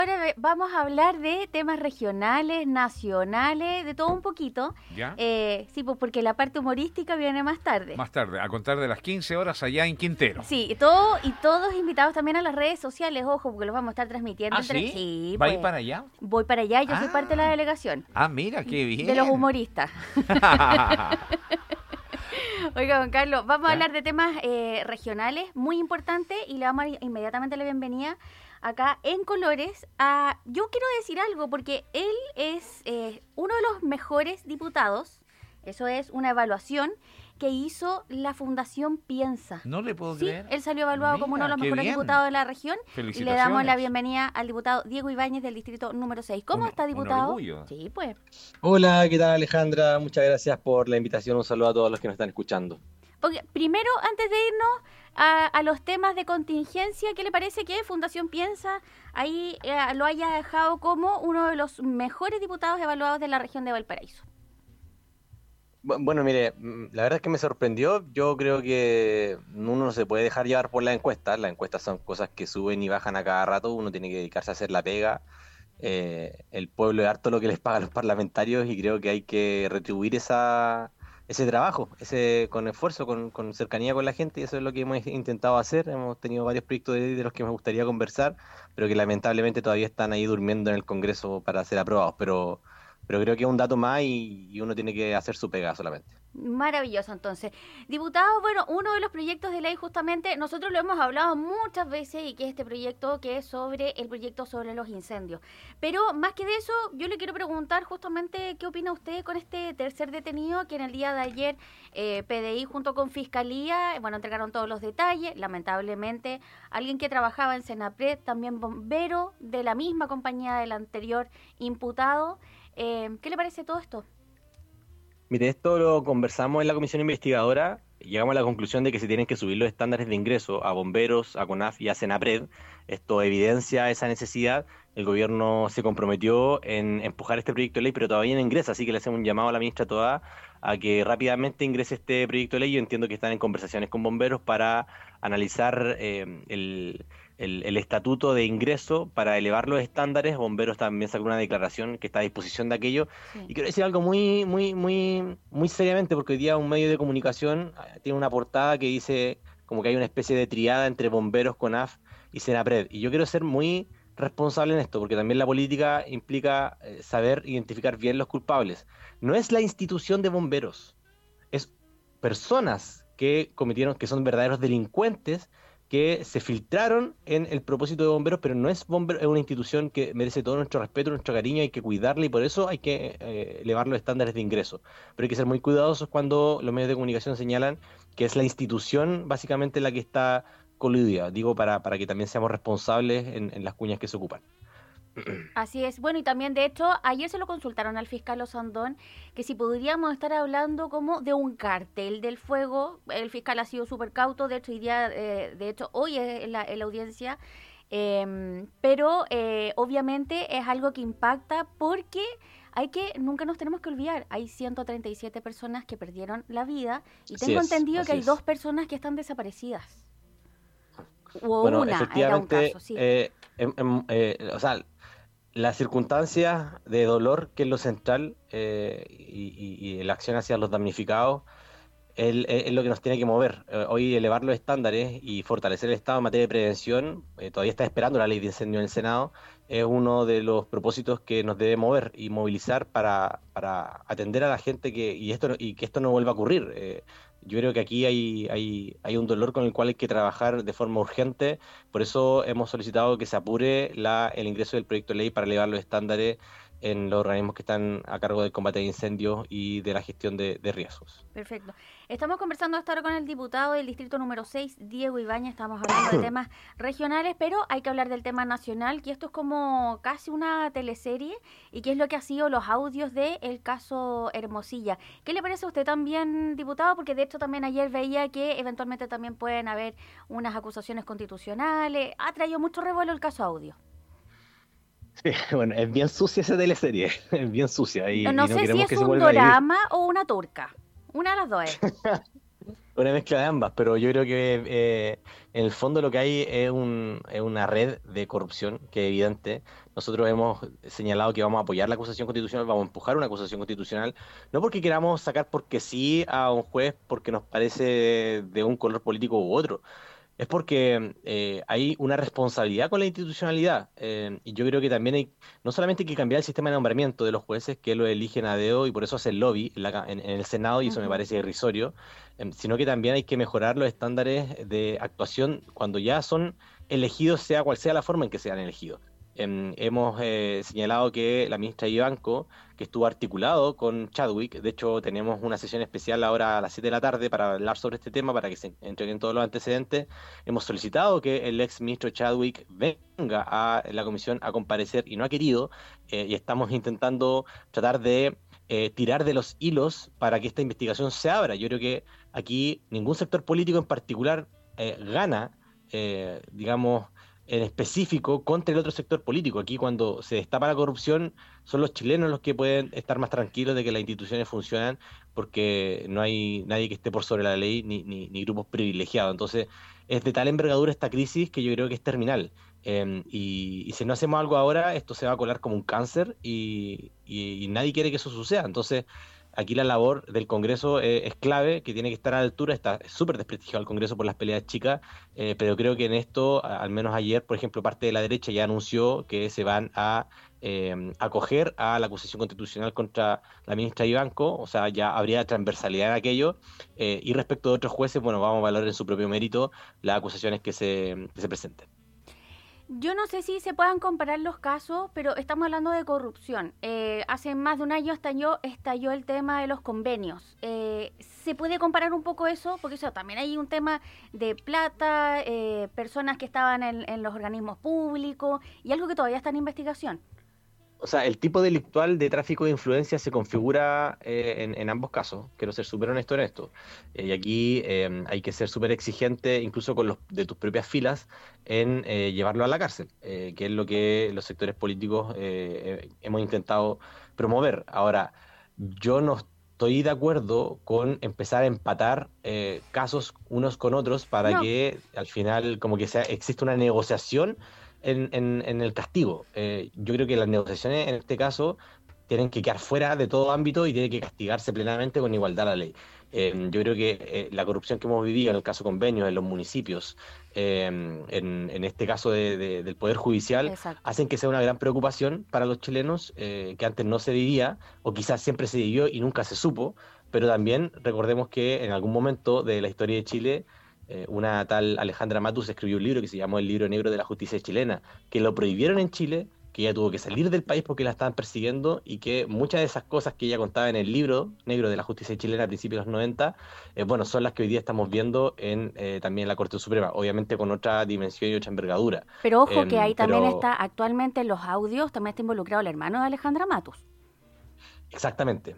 Ahora vamos a hablar de temas regionales, nacionales, de todo un poquito. ¿Ya? Sí, pues porque la parte humorística viene más tarde. Más tarde, a contar de las 15 horas allá en Quintero. Sí, y todos invitados también a las redes sociales, ojo, porque los vamos a estar transmitiendo. ¿Ah, sí? Sí, ¿Va a pues. ir para allá? Voy para allá, yo soy parte de la delegación. Ah, mira, qué bien. De los humoristas. Oiga, Juan Carlos, vamos a hablar de temas regionales muy importantes y le vamos a dar inmediatamente la bienvenida acá en Colores yo quiero decir algo porque él es uno de los mejores diputados. Eso es una evaluación que hizo la Fundación Piensa. No le puedo Sí, creer. él salió evaluado como uno de los Qué mejores bien. diputados de la región y le Felicitaciones. damos la bienvenida al diputado Diego Ibáñez del distrito número 6. ¿Cómo está, Un diputado? orgullo. Sí, pues. Hola, ¿qué tal, Alejandra? Muchas gracias por la invitación. Un saludo a todos los que nos están escuchando. Porque primero, antes de irnos a los temas de contingencia, ¿qué le parece que Fundación Piensa ahí lo haya dejado como uno de los mejores diputados evaluados de la región de Valparaíso? Bueno, mire, la verdad es que me sorprendió. Yo creo que uno no se puede dejar llevar por las encuestas. Las encuestas son cosas que suben y bajan a cada rato. Uno tiene que dedicarse a hacer la pega. El pueblo es harto lo que les paga a los parlamentarios y creo que hay que retribuir ese trabajo, con esfuerzo, con cercanía con la gente, y eso es lo que hemos intentado hacer. Hemos tenido varios proyectos de los que me gustaría conversar, pero que lamentablemente todavía están ahí durmiendo en el Congreso para ser aprobados, pero creo que es un dato más y uno tiene que hacer su pega solamente. Maravilloso, entonces. Diputado, bueno, uno de los proyectos de ley justamente, nosotros lo hemos hablado muchas veces y que es este proyecto que es sobre el proyecto sobre los incendios. Pero más que de eso, yo le quiero preguntar justamente qué opina usted con este tercer detenido que en el día de ayer PDI junto con Fiscalía, bueno, entregaron todos los detalles. Lamentablemente, alguien que trabajaba en Senapred, también bombero de la misma compañía del anterior imputado. ¿Qué le parece todo esto? Mire, esto lo conversamos en la comisión investigadora y llegamos a la conclusión de que se tienen que subir los estándares de ingreso a bomberos, a CONAF y a Senapred. Esto evidencia esa necesidad. El gobierno se comprometió en empujar este proyecto de ley, pero todavía no ingresa, así que le hacemos un llamado a la ministra Toá a que rápidamente ingrese este proyecto de ley. Yo entiendo que están en conversaciones con bomberos para analizar el estatuto de ingreso para elevar los estándares. Bomberos también sacó una declaración que está a disposición de aquello. Sí. Y quiero decir algo muy seriamente, porque hoy día un medio de comunicación tiene una portada que dice como que hay una especie de triada entre bomberos, CONAF y Senapred. Y yo quiero ser muy responsable en esto, porque también la política implica saber identificar bien los culpables. No es la institución de bomberos, es personas que son verdaderos delincuentes, que se filtraron en el propósito de bomberos, pero no es bomberos, es una institución que merece todo nuestro respeto, nuestro cariño, hay que cuidarla y por eso hay que elevar los estándares de ingreso. Pero hay que ser muy cuidadosos cuando los medios de comunicación señalan que es la institución básicamente la que está coludida, digo, para que también seamos responsables en las cuñas que se ocupan. Así es. Bueno, y también, de hecho, ayer se lo consultaron al fiscal Osandón, que si podríamos estar hablando como de un cartel del fuego. El fiscal ha sido súper cauto, de hecho, hoy es en la audiencia, pero obviamente es algo que impacta porque nunca nos tenemos que olvidar, hay 137 personas que perdieron la vida y tengo entendido que hay 2 personas que están desaparecidas. O bueno, una, efectivamente, era un caso, sí. o sea, las circunstancias de dolor, que es lo central, y la acción hacia los damnificados, es lo que nos tiene que mover. Hoy elevar los estándares y fortalecer el Estado en materia de prevención, todavía está esperando la ley de incendio en el Senado, es uno de los propósitos que nos debe mover y movilizar para atender a la gente y que esto no vuelva a ocurrir. Yo creo que aquí hay un dolor con el cual hay que trabajar de forma urgente. Por eso hemos solicitado que se apure el ingreso del proyecto de ley para elevar los estándares en los organismos que están a cargo del combate de incendios y de la gestión de riesgos. Perfecto. Estamos conversando hasta ahora con el diputado del distrito número 6, Diego Ibáñez. Estamos hablando de temas regionales, pero hay que hablar del tema nacional, que esto es como casi una teleserie, y que es lo que ha sido los audios del caso Hermosilla. ¿Qué le parece a usted también, diputado? Porque de hecho también ayer veía que eventualmente también pueden haber unas acusaciones constitucionales. Ha traído mucho revuelo el caso audio. Sí, bueno, es bien sucia esa teleserie, es bien sucia y No no sé si queremos es que se un vuelva a ir. dorama o una turca. Una de las dos es. una mezcla de ambas, pero yo creo que en el fondo lo que hay es una red de corrupción que es evidente. Nosotros hemos señalado que vamos a apoyar la acusación constitucional, vamos a empujar una acusación constitucional, no porque queramos sacar porque sí a un juez porque nos parece de un color político u otro. Es porque hay una responsabilidad con la institucionalidad, y yo creo que también hay, no solamente hay que cambiar el sistema de nombramiento de los jueces, que lo eligen a dedo y por eso hacen lobby en el Senado, y eso me Ujú. parece irrisorio, sino que también hay que mejorar los estándares de actuación cuando ya son elegidos, sea cual sea la forma en que sean elegidos. Hemos señalado que la ministra Ivanco, que estuvo articulado con Chadwick, de hecho tenemos una sesión especial ahora a las 7 de la tarde para hablar sobre este tema, para que se entreguen todos los antecedentes. Hemos solicitado que el ex ministro Chadwick venga a la comisión a comparecer y no ha querido, y estamos intentando tratar de tirar de los hilos para que esta investigación se abra. Yo creo que aquí ningún sector político en particular gana, digamos, en específico contra el otro sector político. Aquí cuando se destapa la corrupción son los chilenos los que pueden estar más tranquilos de que las instituciones funcionan, porque no hay nadie que esté por sobre la ley ni grupos privilegiados. Entonces es de tal envergadura esta crisis que yo creo que es terminal. Y si no hacemos algo ahora, esto se va a colar como un cáncer, y nadie quiere que eso suceda. Entonces aquí la labor del Congreso es clave, que tiene que estar a la altura. Está súper desprestigiado el Congreso por las peleas chicas, pero creo que en esto, al menos ayer, por ejemplo, parte de la derecha ya anunció que se van a acoger a la acusación constitucional contra la ministra Ivanco, o sea, ya habría transversalidad en aquello, y respecto de otros jueces, bueno, vamos a valorar en su propio mérito las acusaciones que se presenten. Yo no sé si se puedan comparar los casos, pero estamos hablando de corrupción. Hace más de un año estalló el tema de los convenios. ¿Se puede comparar un poco eso? Porque eso también hay un tema de plata, personas que estaban en los organismos públicos y algo que todavía está en investigación. O sea, el tipo delictual de tráfico de influencia se configura en ambos casos. Quiero ser súper honesto en esto. Y aquí hay que ser súper exigente, incluso con los de tus propias filas, en llevarlo a la cárcel, que es lo que los sectores políticos hemos intentado promover. Ahora, yo no estoy de acuerdo con empezar a empatar casos unos con otros para No, que al final como que exista una negociación en el castigo. Yo creo que las negociaciones en este caso tienen que quedar fuera de todo ámbito y tienen que castigarse plenamente con igualdad a la ley. Yo creo que la corrupción que hemos vivido en el caso convenios en los municipios, en este caso del Poder Judicial, exacto. hacen que sea una gran preocupación para los chilenos, que antes no se vivía, o quizás siempre se vivió y nunca se supo, pero también recordemos que en algún momento de la historia de Chile, una tal Alejandra Matus escribió un libro que se llamó El Libro Negro de la Justicia Chilena, que lo prohibieron en Chile, que ella tuvo que salir del país porque la estaban persiguiendo, y que muchas de esas cosas que ella contaba en el Libro Negro de la Justicia Chilena a principios de los 90, bueno, son las que hoy día estamos viendo también en la Corte Suprema, obviamente con otra dimensión y otra envergadura. Pero ojo que ahí también Pero está actualmente en los audios, también está involucrado el hermano de Alejandra Matus, exactamente,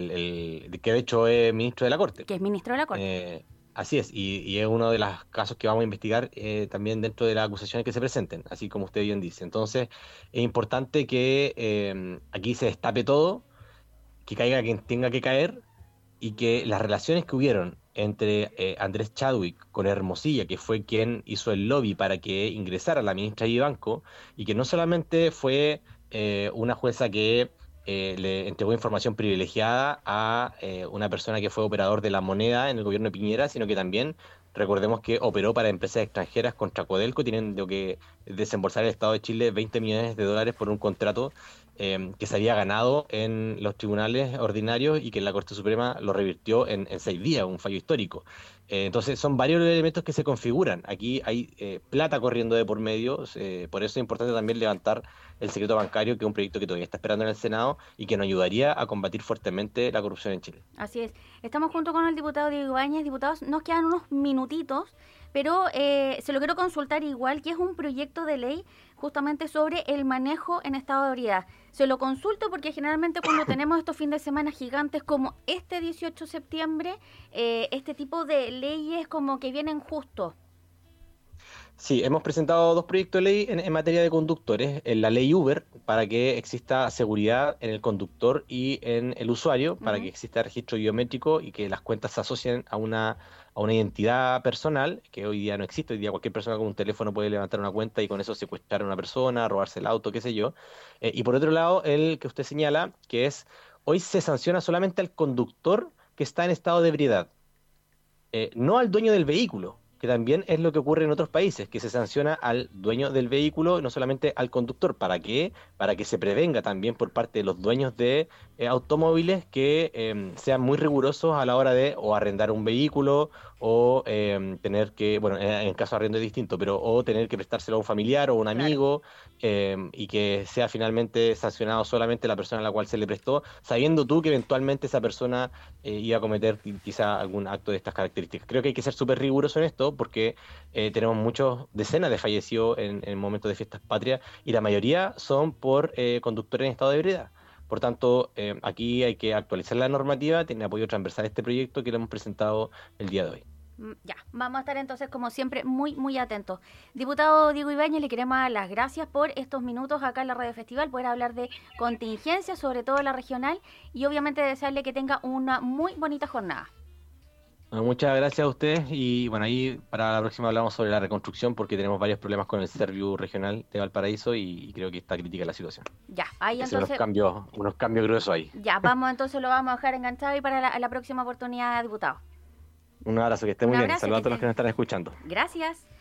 que de hecho es ministro de la Corte. que es ministro de la Corte. Así es, y es uno de los casos que vamos a investigar también dentro de las acusaciones que se presenten, así como usted bien dice. Entonces, es importante que aquí se destape todo, que caiga quien tenga que caer, y que las relaciones que hubieron entre Andrés Chadwick con Hermosilla, que fue quien hizo el lobby para que ingresara la ministra Ivanco, y que no solamente fue una jueza que le entregó información privilegiada a una persona que fue operador de la moneda en el gobierno de Piñera, sino que también recordemos que operó para empresas extranjeras contra Codelco, teniendo que desembolsar el Estado de Chile 20 millones de dólares por un contrato que se había ganado en los tribunales ordinarios y que la Corte Suprema lo revirtió en 6 días, un fallo histórico. Entonces son varios los elementos que se configuran. Aquí hay plata corriendo de por medio, por eso es importante también levantar el secreto bancario, que es un proyecto que todavía está esperando en el Senado y que nos ayudaría a combatir fuertemente la corrupción en Chile. Así es. Estamos junto con el diputado Diego Ibáñez. Diputados, nos quedan unos minutitos, pero se lo quiero consultar igual, que es un proyecto de ley justamente sobre el manejo en estado de ebriedad. Se lo consulto porque generalmente cuando tenemos estos fines de semana gigantes como este 18 de septiembre, este tipo de leyes como que vienen justo. Sí, hemos presentado dos proyectos de ley en materia de conductores. En la ley Uber, para que exista seguridad en el conductor y en el usuario, para que Ujú. exista registro biométrico y que las cuentas se asocien a una identidad personal, que hoy día no existe. Hoy día cualquier persona con un teléfono puede levantar una cuenta y con eso secuestrar a una persona, robarse el auto, qué sé yo. Y por otro lado, el que usted señala, que es, hoy se sanciona solamente al conductor que está en estado de ebriedad, no al dueño del vehículo, que también es lo que ocurre en otros países, que se sanciona al dueño del vehículo, no solamente al conductor. ¿Para qué? Para que se prevenga también por parte de los dueños de automóviles que sean muy rigurosos a la hora de o arrendar un vehículo o tener que, bueno, en caso de arriendo es distinto, pero o tener que prestárselo a un familiar o un Claro. amigo, y que sea finalmente sancionado solamente la persona a la cual se le prestó, sabiendo tú que eventualmente esa persona iba a cometer quizá algún acto de estas características. Creo que hay que ser súper riguroso en esto porque tenemos muchos, decenas de fallecidos en momentos de fiestas patrias y la mayoría son por conductores en estado de ebriedad. Por tanto, aquí hay que actualizar la normativa, tiene apoyo transversal este proyecto que lo hemos presentado el día de hoy. Ya, vamos a estar entonces como siempre muy, muy atentos. Diputado Diego Ibáñez, le queremos dar las gracias por estos minutos acá en la Radio Festival, poder hablar de contingencia, sobre todo la regional, y obviamente desearle que tenga una muy bonita jornada. Bueno, muchas gracias a ustedes y bueno, ahí para la próxima hablamos sobre la reconstrucción porque tenemos varios problemas con el Serviu regional de Valparaíso y creo que está crítica la situación. Ya, Hay ahí que hacer entonces, unos cambios gruesos ahí. ya, vamos entonces, lo vamos a dejar enganchado y para la próxima oportunidad, diputado. Un abrazo, que esté Un muy bien. abrazo, que Saludos a todos los estés. que nos están escuchando. Gracias.